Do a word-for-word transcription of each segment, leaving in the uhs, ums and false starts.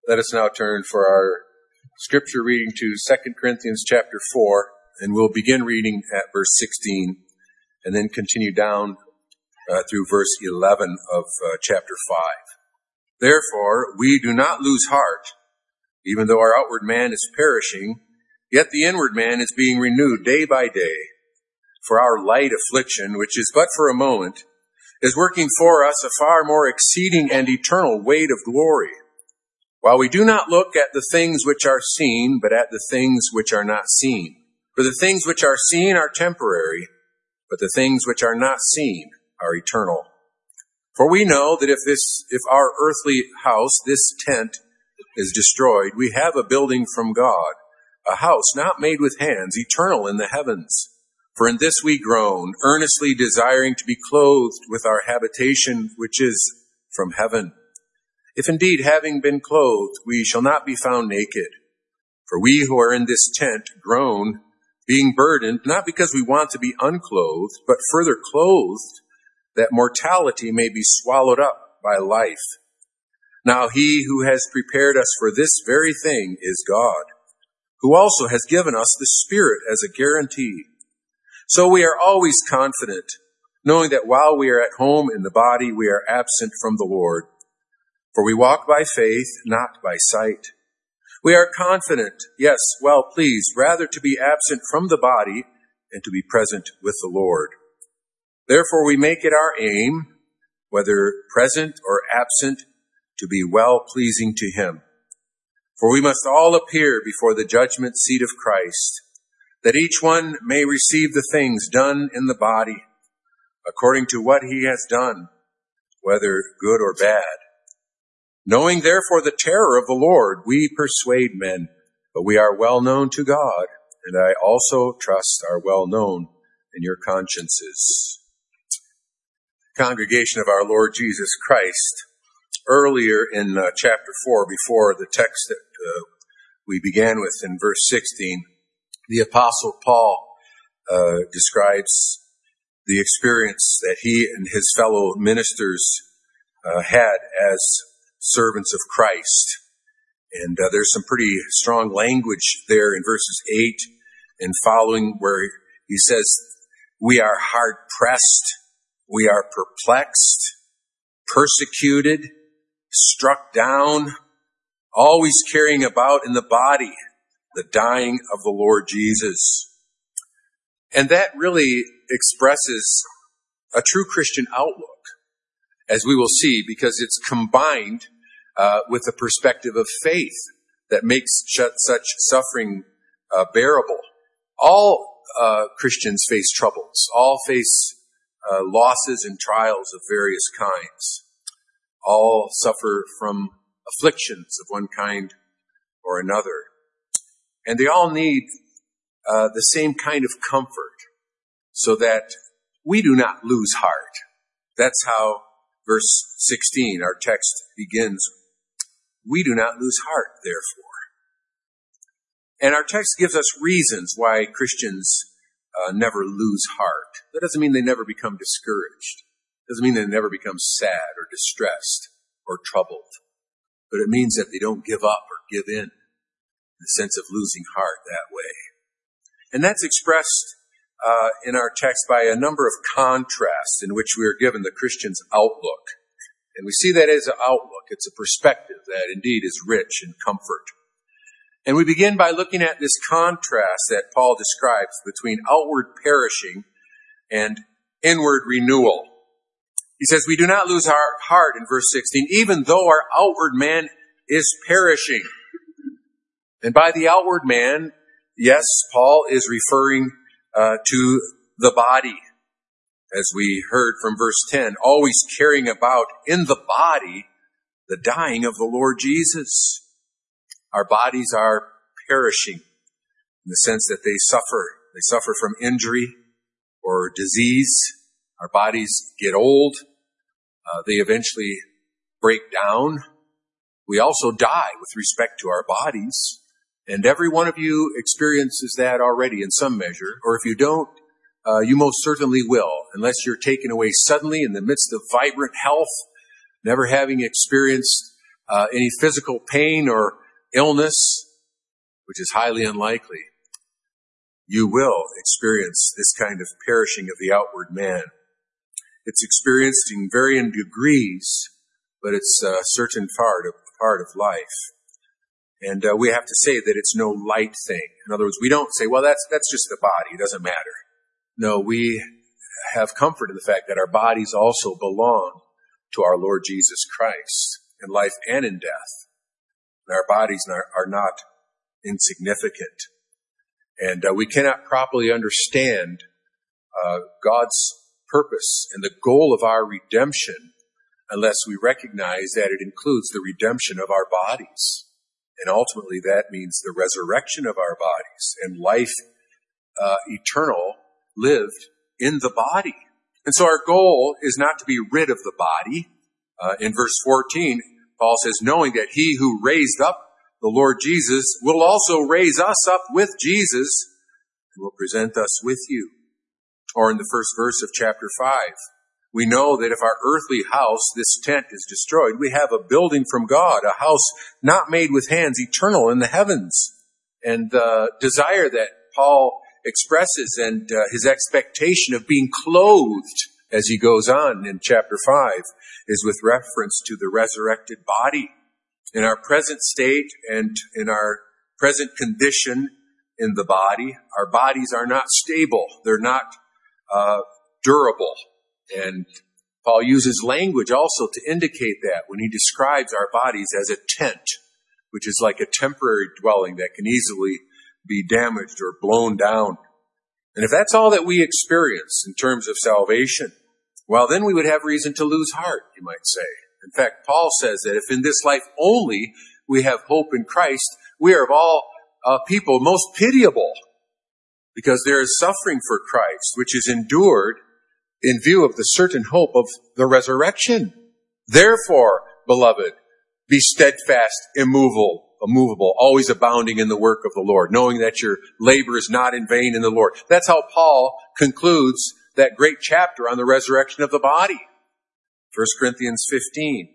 Let us now turn for our scripture reading to Second Corinthians chapter four, and we'll begin reading at verse sixteen and then continue down uh, through verse eleven of uh, chapter five. Therefore, we do not lose heart, even though our outward man is perishing, yet the inward man is being renewed day by day. For our light affliction, which is but for a moment, is working for us a far more exceeding and eternal weight of glory. While we do not look at the things which are seen, but at the things which are not seen. For the things which are seen are temporary, but the things which are not seen are eternal. For we know that if this, if our earthly house, this tent, is destroyed, we have a building from God, a house not made with hands, eternal in the heavens. For in this we groan, earnestly desiring to be clothed with our habitation, which is from heaven. If indeed, having been clothed, we shall not be found naked. For we who are in this tent groan, being burdened, not because we want to be unclothed, but further clothed, that mortality may be swallowed up by life. Now he who has prepared us for this very thing is God, who also has given us the Spirit as a guarantee. So we are always confident, knowing that while we are at home in the body, we are absent from the Lord. For we walk by faith, not by sight. We are confident, yes, well pleased, rather to be absent from the body and to be present with the Lord. Therefore we make it our aim, whether present or absent, to be well-pleasing to Him. For we must all appear before the judgment seat of Christ, that each one may receive the things done in the body, according to what he has done, whether good or bad. Knowing therefore the terror of the Lord, we persuade men, but we are well known to God, and I also trust are well known in your consciences. Congregation of our Lord Jesus Christ, earlier in uh, chapter four, before the text that uh, we began with in verse sixteen, the Apostle Paul uh, describes the experience that he and his fellow ministers uh, had as servants of Christ. And uh, there's some pretty strong language there in verses eight and following where he says, we are hard pressed, we are perplexed, persecuted, struck down, always carrying about in the body the dying of the Lord Jesus. And that really expresses a true Christian outlook, as we will see, because it's combined uh, with a perspective of faith that makes such suffering uh, bearable. All uh, Christians face troubles. All face uh, losses and trials of various kinds. All suffer from afflictions of one kind or another. And they all need uh, the same kind of comfort so that we do not lose heart. That's how verse sixteen, our text begins. We do not lose heart, therefore. And our text gives us reasons why Christians uh, never lose heart. That doesn't mean they never become discouraged. It doesn't mean they never become sad or distressed or troubled. But it means that they don't give up or give in, in the sense of losing heart that way. And that's expressed uh, in our text by a number of contrasts in which we are given the Christian's outlook. And we see that as an outlook. It's a perspective that indeed is rich in comfort. And we begin by looking at this contrast that Paul describes between outward perishing and inward renewal. He says, we do not lose our heart in verse sixteen, even though our outward man is perishing. And by the outward man, yes, Paul is referring uh, to the body, as we heard from verse ten, always carrying about in the body the dying of the Lord Jesus. Our bodies are perishing in the sense that they suffer. They suffer from injury or disease. Our bodies get old. Uh, they eventually break down. We also die with respect to our bodies. And every one of you experiences that already in some measure. Or if you don't, uh, you most certainly will, unless you're taken away suddenly in the midst of vibrant health, never having experienced uh, any physical pain or illness, which is highly unlikely, you will experience this kind of perishing of the outward man. It's experienced in varying degrees, but it's a certain part of, part of life. And uh, we have to say that it's no light thing. In other words, we don't say, well, that's that's just the body. It doesn't matter. No, we have comfort in the fact that our bodies also belong to our Lord Jesus Christ in life and in death. And our bodies are, are not insignificant. And uh, we cannot properly understand uh, God's purpose and the goal of our redemption unless we recognize that it includes the redemption of our bodies. And ultimately that means the resurrection of our bodies and life uh, eternal lived in the body. And so our goal is not to be rid of the body. Uh, in verse fourteen, Paul says, knowing that he who raised up the Lord Jesus will also raise us up with Jesus and will present us with you. Or in the first verse of chapter five, we know that if our earthly house, this tent, is destroyed, we have a building from God, a house not made with hands, eternal in the heavens. And the desire that Paul expresses and uh, his expectation of being clothed as he goes on in chapter five is with reference to the resurrected body. In our present state and in our present condition in the body, our bodies are not stable. They're not uh, durable. And Paul uses language also to indicate that when he describes our bodies as a tent, which is like a temporary dwelling that can easily be damaged or blown down. And if that's all that we experience in terms of salvation, well, then we would have reason to lose heart, you might say. In fact, Paul says that if in this life only we have hope in Christ, we are of all uh, people most pitiable, because there is suffering for Christ, which is endured in view of the certain hope of the resurrection. Therefore, beloved, be steadfast, immovable, immovable, always abounding in the work of the Lord, knowing that your labor is not in vain in the Lord. That's how Paul concludes that great chapter on the resurrection of the body. First Corinthians fifteen.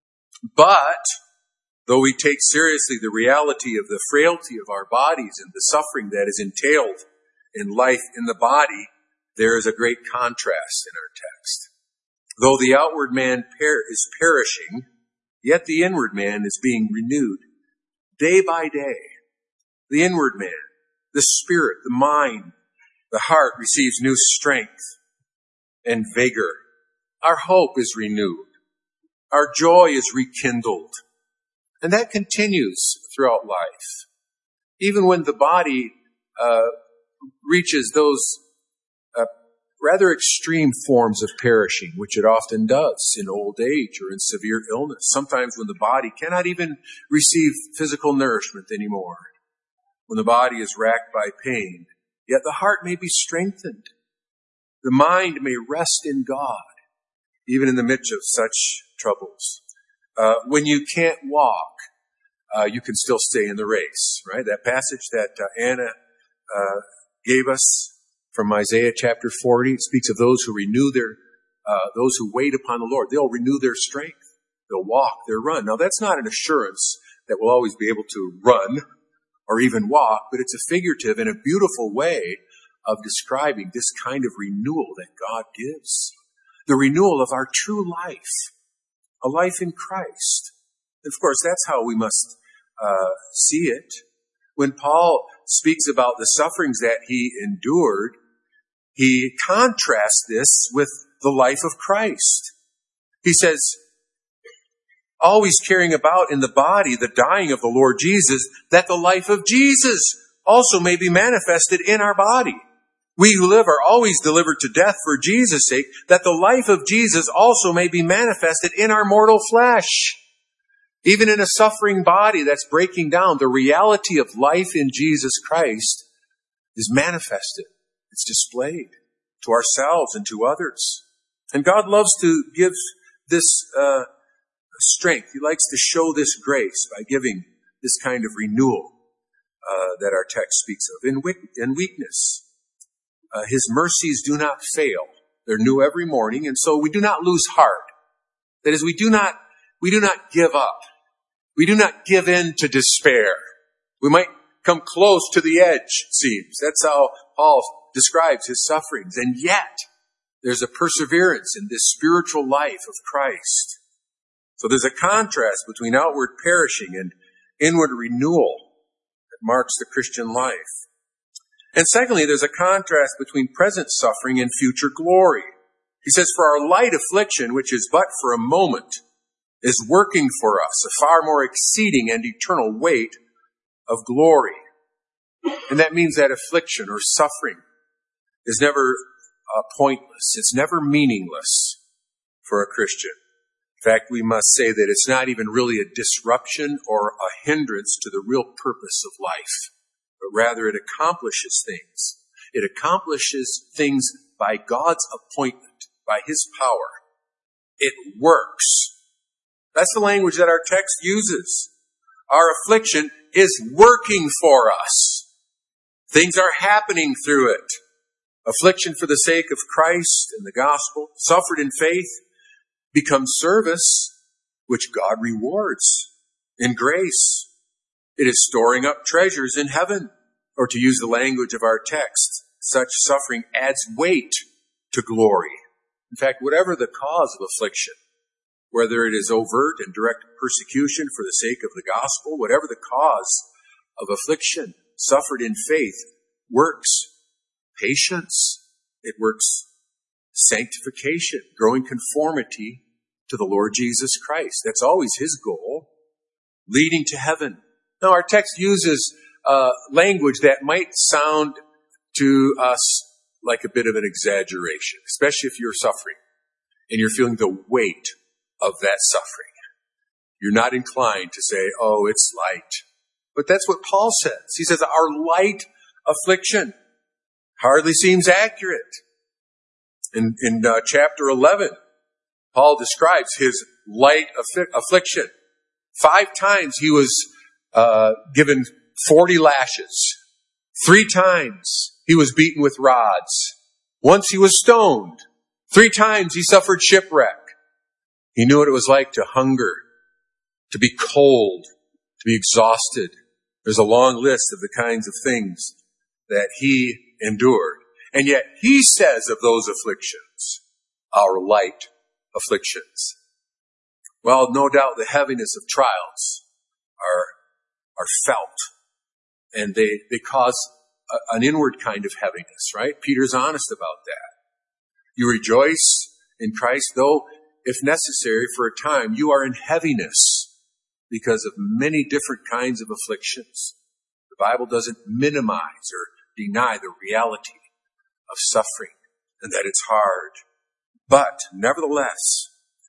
But, though we take seriously the reality of the frailty of our bodies and the suffering that is entailed in life in the body, there is a great contrast in our text. Though the outward man per- is perishing, yet the inward man is being renewed day by day. The inward man, the spirit, the mind, the heart receives new strength and vigor. Our hope is renewed. Our joy is rekindled. And that continues throughout life. Even when the body uh, reaches those uh, rather extreme forms of perishing, which it often does in old age or in severe illness. Sometimes when the body cannot even receive physical nourishment anymore. When the body is racked by pain, yet the heart may be strengthened. The mind may rest in God, even in the midst of such troubles. Uh, when you can't walk, uh, you can still stay in the race, right? That passage that uh, Anna uh, gave us from Isaiah chapter forty, it speaks of those who renew their, uh, those who wait upon the Lord. They'll renew their strength. They'll walk, they'll run. Now that's not an assurance that we'll always be able to run or even walk, but it's a figurative and a beautiful way of describing this kind of renewal that God gives. The renewal of our true life, a life in Christ. And of course, that's how we must uh, see it. When Paul speaks about the sufferings that he endured, he contrasts this with the life of Christ. He says, always carrying about in the body the dying of the Lord Jesus, that the life of Jesus also may be manifested in our body. We who live are always delivered to death for Jesus' sake, that the life of Jesus also may be manifested in our mortal flesh. Even in a suffering body that's breaking down, the reality of life in Jesus Christ is manifested. It's displayed to ourselves and to others. And God loves to give this uh, strength. He likes to show this grace by giving this kind of renewal uh, that our text speaks of. In, weak- in weakness, uh, His mercies do not fail. They're new every morning, and so we do not lose heart. That is, we do not we do not give up We do not give in to despair. We might come close to the edge, it seems. That's how Paul describes his sufferings. And yet, there's a perseverance in this spiritual life of Christ. So there's a contrast between outward perishing and inward renewal that marks the Christian life. And secondly, there's a contrast between present suffering and future glory. He says, for our light affliction, which is but for a moment, is working for us a far more exceeding and eternal weight of glory. And that means that affliction or suffering is never uh, pointless. It's never meaningless for a Christian. In fact, we must say that it's not even really a disruption or a hindrance to the real purpose of life, but rather it accomplishes things. It accomplishes things by God's appointment, by His power. It works. That's the language that our text uses. Our affliction is working for us. Things are happening through it. Affliction for the sake of Christ and the gospel, suffered in faith, becomes service, which God rewards in grace. It is storing up treasures in heaven. Or to use the language of our text, such suffering adds weight to glory. In fact, whatever the cause of affliction, whether it is overt and direct persecution for the sake of the gospel, whatever the cause of affliction, suffered in faith, works patience. It works sanctification, growing conformity to the Lord Jesus Christ. That's always His goal, leading to heaven. Now, our text uses uh, language that might sound to us like a bit of an exaggeration, especially if you're suffering and you're feeling the weight of that suffering. You're not inclined to say, oh, it's light. But that's what Paul says. He says, our light affliction hardly seems accurate. In, in uh, chapter eleven, Paul describes his light affi- affliction. Five times he was uh, given forty lashes. Three times he was beaten with rods. Once he was stoned. Three times he suffered shipwreck. He knew what it was like to hunger, to be cold, to be exhausted. There's a long list of the kinds of things that he endured. And yet he says of those afflictions, our light afflictions. Well, no doubt the heaviness of trials are, are felt. And they, they cause a, an inward kind of heaviness, right? Peter's honest about that. You rejoice in Christ, though, if necessary, for a time, you are in heaviness because of many different kinds of afflictions. The Bible doesn't minimize or deny the reality of suffering and that it's hard. But, nevertheless,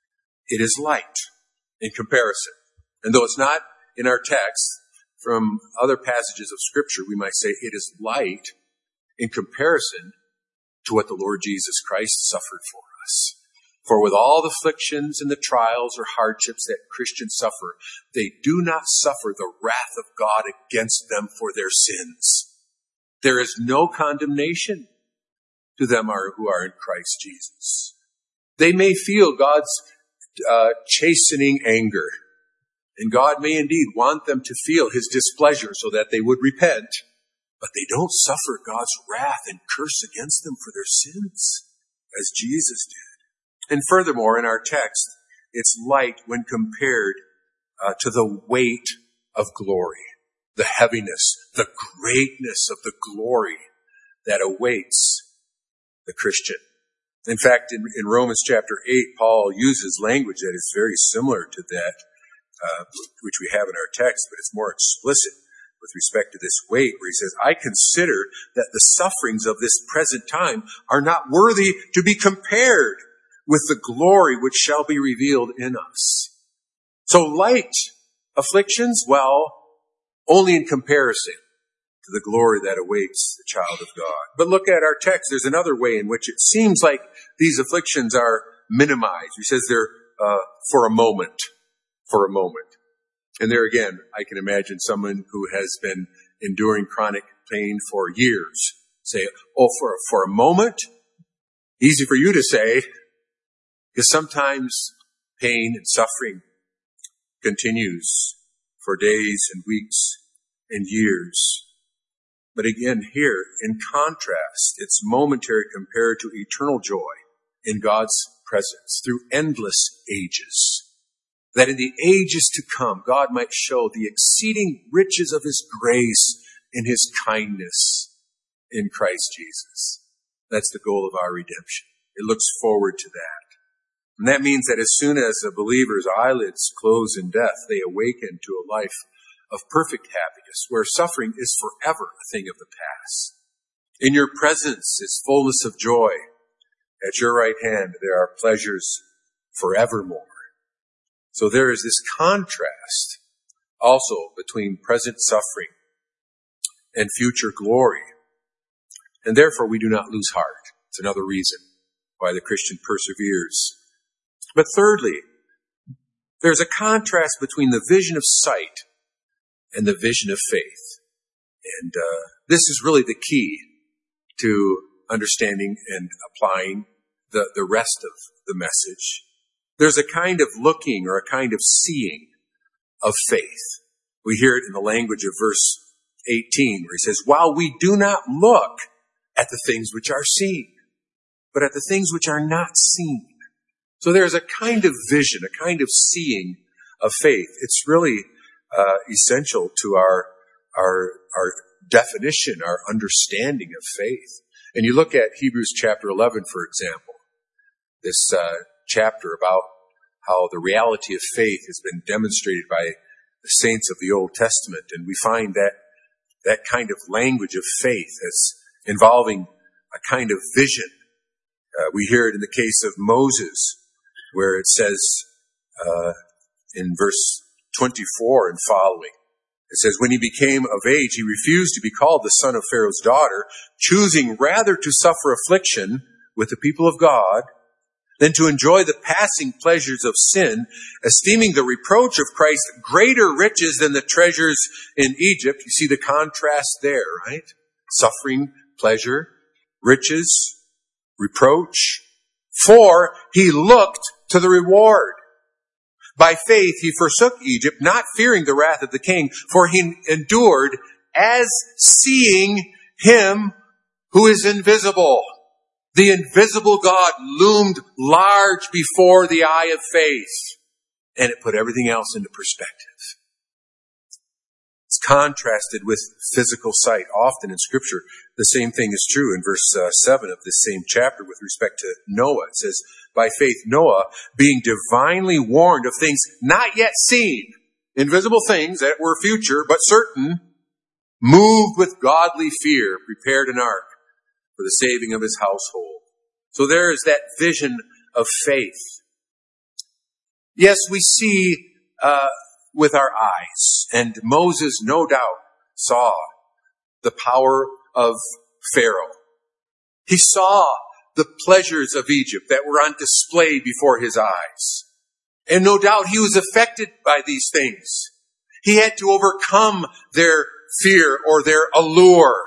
it is light in comparison. And though it's not in our text, from other passages of Scripture, we might say it is light in comparison to what the Lord Jesus Christ suffered for us. For with all the afflictions and the trials or hardships that Christians suffer, they do not suffer the wrath of God against them for their sins. There is no condemnation to them who are in Christ Jesus. They may feel God's uh, chastening anger, and God may indeed want them to feel His displeasure so that they would repent, but they don't suffer God's wrath and curse against them for their sins, as Jesus did. And furthermore, in our text, it's light when compared uh, to the weight of glory, the heaviness, the greatness of the glory that awaits the Christian. In fact, in, in Romans chapter eight, Paul uses language that is very similar to that, uh, which we have in our text, but it's more explicit with respect to this weight, where he says, I consider that the sufferings of this present time are not worthy to be compared with the glory which shall be revealed in us. So light afflictions, well, only in comparison to the glory that awaits the child of God. But look at our text. There's another way in which it seems like these afflictions are minimized. He says they're uh, for a moment, for a moment. And there again, I can imagine someone who has been enduring chronic pain for years say, oh, for, for a moment? Easy for you to say, because sometimes pain and suffering continues for days and weeks and years. But again, here, in contrast, it's momentary compared to eternal joy in God's presence through endless ages, that in the ages to come, God might show the exceeding riches of his grace and his kindness in Christ Jesus. That's the goal of our redemption. It looks forward to that. And that means that as soon as a believer's eyelids close in death, they awaken to a life of perfect happiness, where suffering is forever a thing of the past. In your presence is fullness of joy. At your right hand there are pleasures forevermore. So there is this contrast also between present suffering and future glory. And therefore we do not lose heart. It's another reason why the Christian perseveres. But thirdly, there's a contrast between the vision of sight and the vision of faith. And uh, this is really the key to understanding and applying the, the rest of the message. There's a kind of looking or a kind of seeing of faith. We hear it in the language of verse eighteen, where he says, while we do not look at the things which are seen, but at the things which are not seen. So there's a kind of vision, a kind of seeing of faith. It's really uh, essential to our, our, our definition, our understanding of faith. And you look at Hebrews chapter eleven, for example, this uh, chapter about how the reality of faith has been demonstrated by the saints of the Old Testament. And we find that that kind of language of faith as involving a kind of vision. Uh, we hear it in the case of Moses, where it says uh, in verse twenty-four and following, it says, when he became of age, he refused to be called the son of Pharaoh's daughter, choosing rather to suffer affliction with the people of God than to enjoy the passing pleasures of sin, esteeming the reproach of Christ greater riches than the treasures in Egypt. You see the contrast there, right? Suffering, pleasure, riches, reproach. For he looked to the reward. By faith he forsook Egypt, not fearing the wrath of the king, for he endured as seeing him who is invisible. The invisible God loomed large before the eye of faith, and it put everything else into perspective. It's contrasted with physical sight. Often in Scripture, the same thing is true in verse uh, seven of this same chapter with respect to Noah. It says, by faith Noah, being divinely warned of things not yet seen, invisible things that were future but certain, moved with godly fear, prepared an ark for the saving of his household. So there is that vision of faith. Yes, we see uh, with our eyes, and Moses no doubt saw the power of Pharaoh. He saw the pleasures of Egypt that were on display before his eyes. And no doubt he was affected by these things. He had to overcome their fear or their allure.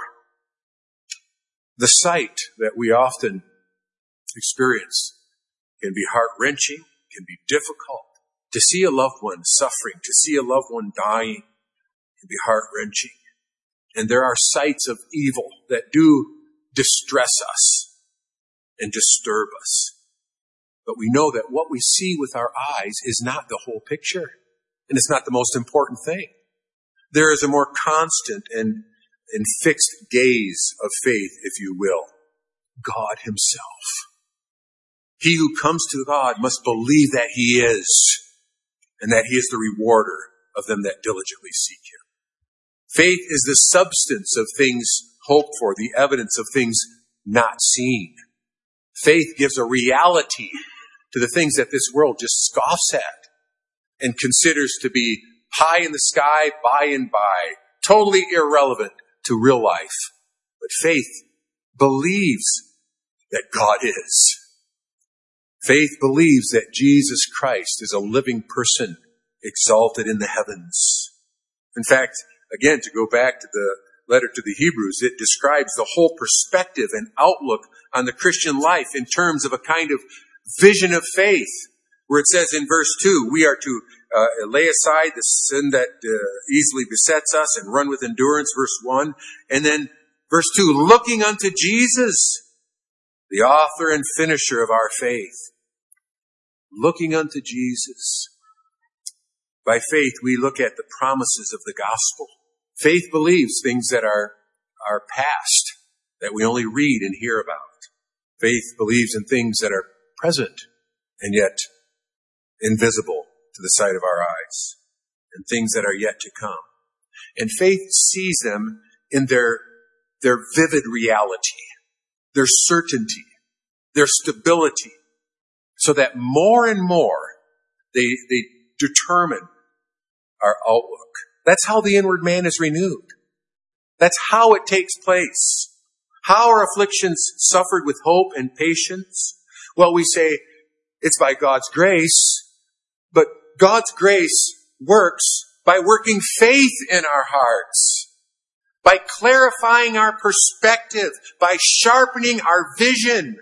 The sight that we often experience can be heart-wrenching, can be difficult. To see a loved one suffering, to see a loved one dying, can be heart-wrenching. And there are sights of evil that do distress us and disturb us. But we know that what we see with our eyes is not the whole picture. And it's not the most important thing. There is a more constant and, and fixed gaze of faith, if you will. God himself. He who comes to God must believe that he is, and that he is the rewarder of them that diligently seek him. Faith is the substance of things hoped for, the evidence of things not seen. Faith gives a reality to the things that this world just scoffs at and considers to be pie in the sky, by and by, totally irrelevant to real life. But faith believes that God is. Faith believes that Jesus Christ is a living person exalted in the heavens. In fact, again, to go back to the letter to the Hebrews, it describes the whole perspective and outlook on the Christian life in terms of a kind of vision of faith, where it says in verse two, we are to uh, lay aside the sin that uh, easily besets us and run with endurance, verse one. And then verse two, looking unto Jesus, the author and finisher of our faith. Looking unto Jesus. By faith, we look at the promises of the gospel. Faith believes things that are, are past, that we only read and hear about. Faith believes in things that are present and yet invisible to the sight of our eyes, and things that are yet to come. And faith sees them in their, their vivid reality, their certainty, their stability, so that more and more they, they determine our outlook. That's how the inward man is renewed. That's how it takes place. How are afflictions suffered with hope and patience? Well, we say it's by God's grace, but God's grace works by working faith in our hearts, by clarifying our perspective, by sharpening our vision.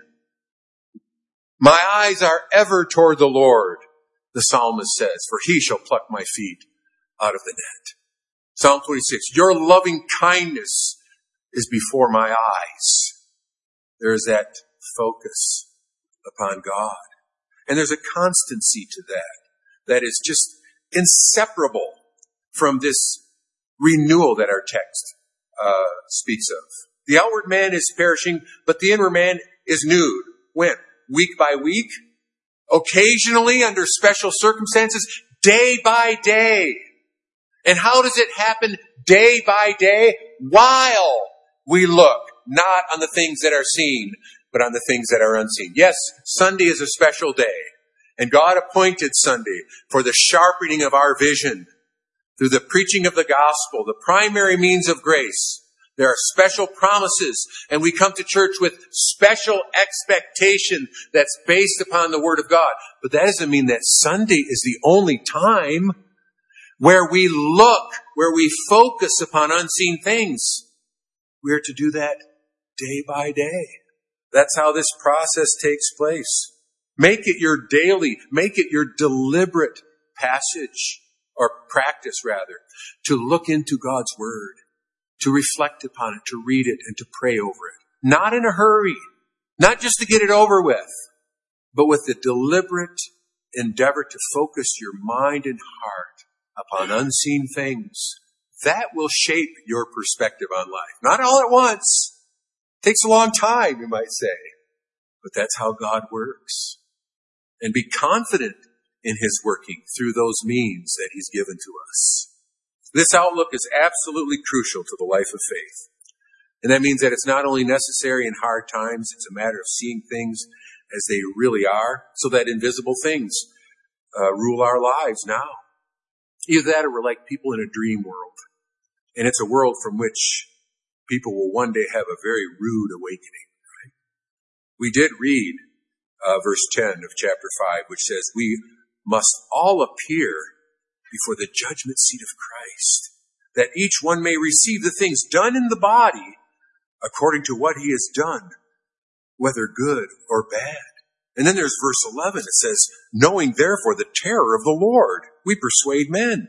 My eyes are ever toward the Lord, the psalmist says, for he shall pluck my feet out of the net. Psalm twenty-six, your loving kindness is before my eyes. There is that focus upon God. And there's a constancy to that that is just inseparable from this renewal that our text uh, speaks of. The outward man is perishing, but the inward man is renewed. When? Week by week? Occasionally, under special circumstances? Day by day. And how does it happen day by day? While we look not on the things that are seen, but on the things that are unseen. Yes, Sunday is a special day. And God appointed Sunday for the sharpening of our vision through the preaching of the gospel, the primary means of grace. There are special promises, and we come to church with special expectation that's based upon the Word of God. But that doesn't mean that Sunday is the only time where we look, where we focus upon unseen things. We are to do that day by day. That's how this process takes place. Make it your daily, make it your deliberate passage, or practice rather, to look into God's Word, to reflect upon it, to read it, and to pray over it. Not in a hurry, not just to get it over with, but with the deliberate endeavor to focus your mind and heart upon unseen things. That will shape your perspective on life. Not all at once. It takes a long time, you might say. But that's how God works. And be confident in His working through those means that He's given to us. This outlook is absolutely crucial to the life of faith. And that means that it's not only necessary in hard times, it's a matter of seeing things as they really are, so that invisible things uh, rule our lives now. Either that, or we're like people in a dream world. And it's a world from which people will one day have a very rude awakening. Right? We did read uh, verse ten of chapter five, which says, we must all appear before the judgment seat of Christ, that each one may receive the things done in the body according to what he has done, whether good or bad. And then there's verse eleven. It says, knowing therefore the terror of the Lord, we persuade men.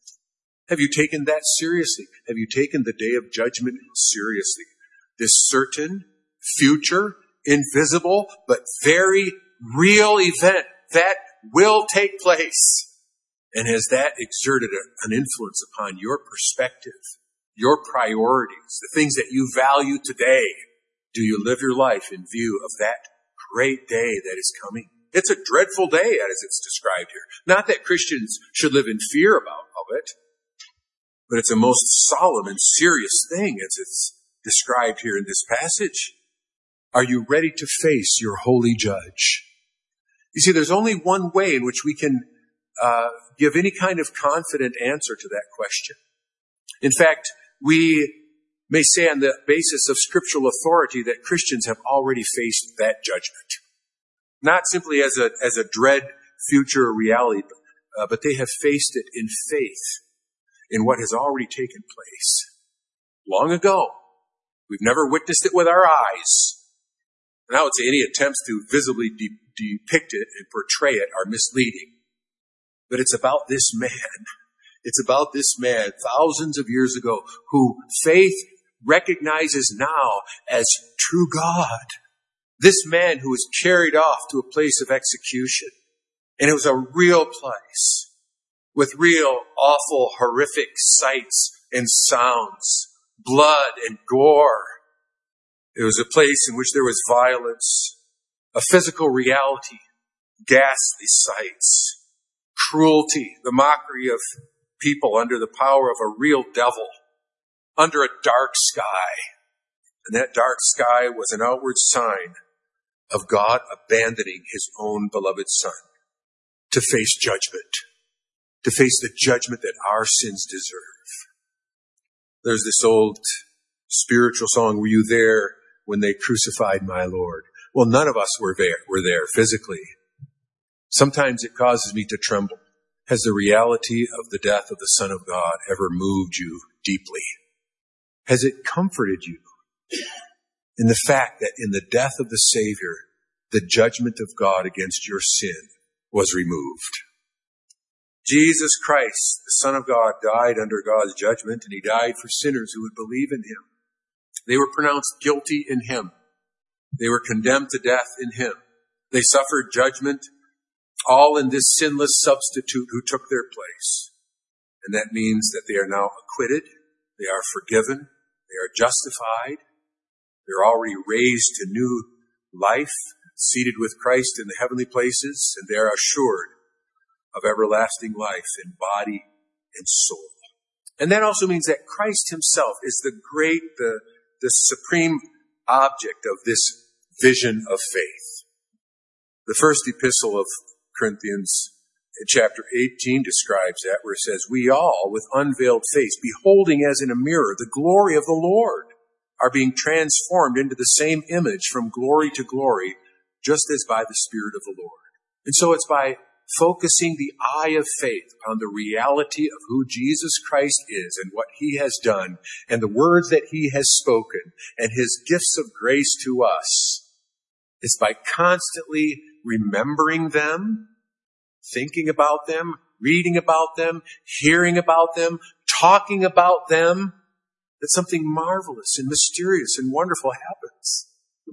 Have you taken that seriously? Have you taken the day of judgment seriously? This certain, future, invisible, but very real event that will take place. And has that exerted an influence upon your perspective, your priorities, the things that you value today? Do you live your life in view of that great day that is coming? It's a dreadful day, as it's described here. Not that Christians should live in fear about of it, but it's a most solemn and serious thing as it's described here in this passage. Are you ready to face your holy judge? You see, there's only one way in which we can uh, give any kind of confident answer to that question. In fact, we may say on the basis of scriptural authority that Christians have already faced that judgment. Not simply as a, as a dread future reality, uh, but they have faced it in faith in what has already taken place long ago. We've never witnessed it with our eyes. And I would say any attempts to visibly de- depict it and portray it are misleading. But it's about this man. It's about this man thousands of years ago who faith recognizes now as true God. This man who was carried off to a place of execution. And it was a real place with real awful, horrific sights and sounds, blood and gore. It was a place in which there was violence, a physical reality, ghastly sights, cruelty, the mockery of people under the power of a real devil, under a dark sky. And that dark sky was an outward sign of God abandoning his own beloved Son to face judgment, to face the judgment that our sins deserve. There's this old spiritual song, "Were you there when they crucified my Lord?" Well, none of us were there, were there physically. Sometimes it causes me to tremble. Has the reality of the death of the Son of God ever moved you deeply? Has it comforted you in the fact that in the death of the Savior, the judgment of God against your sin was removed? Jesus Christ, the Son of God, died under God's judgment, and he died for sinners who would believe in him. They were pronounced guilty in him. They were condemned to death in him. They suffered judgment, all in this sinless substitute who took their place. And that means that they are now acquitted, they are forgiven, they are justified, they're already raised to new life, seated with Christ in the heavenly places, and they are assured of everlasting life in body and soul. And that also means that Christ himself is the great, the, the supreme object of this vision of faith. The first epistle of Corinthians in chapter eighteen describes that, where it says, "We all, with unveiled face, beholding as in a mirror the glory of the Lord, are being transformed into the same image from glory to glory, just as by the Spirit of the Lord." And so it's by focusing the eye of faith on the reality of who Jesus Christ is and what he has done and the words that he has spoken and his gifts of grace to us. It's by constantly remembering them, thinking about them, reading about them, hearing about them, talking about them, that something marvelous and mysterious and wonderful happens.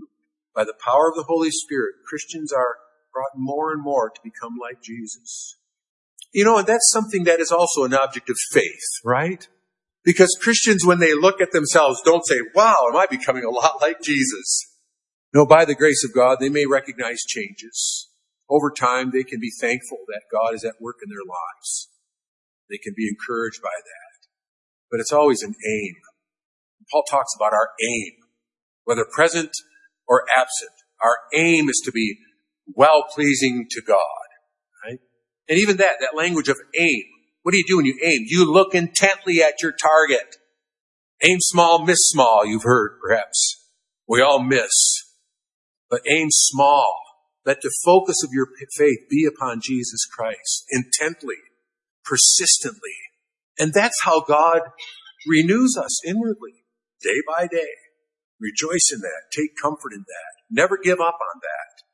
By the power of the Holy Spirit, Christians are brought more and more to become like Jesus. You know, and that's something that is also an object of faith, right? Because Christians, when they look at themselves, don't say, "Wow, am I becoming a lot like Jesus?" No, by the grace of God, they may recognize changes. Over time, they can be thankful that God is at work in their lives. They can be encouraged by that. But it's always an aim. Paul talks about our aim, whether present or absent. Our aim is to be well-pleasing to God, right? And even that, that language of aim. What do you do when you aim? You look intently at your target. Aim small, miss small, you've heard perhaps. We all miss. But aim small. Let the focus of your faith be upon Jesus Christ, intently, persistently. And that's how God renews us inwardly, day by day. Rejoice in that. Take comfort in that. Never give up on that.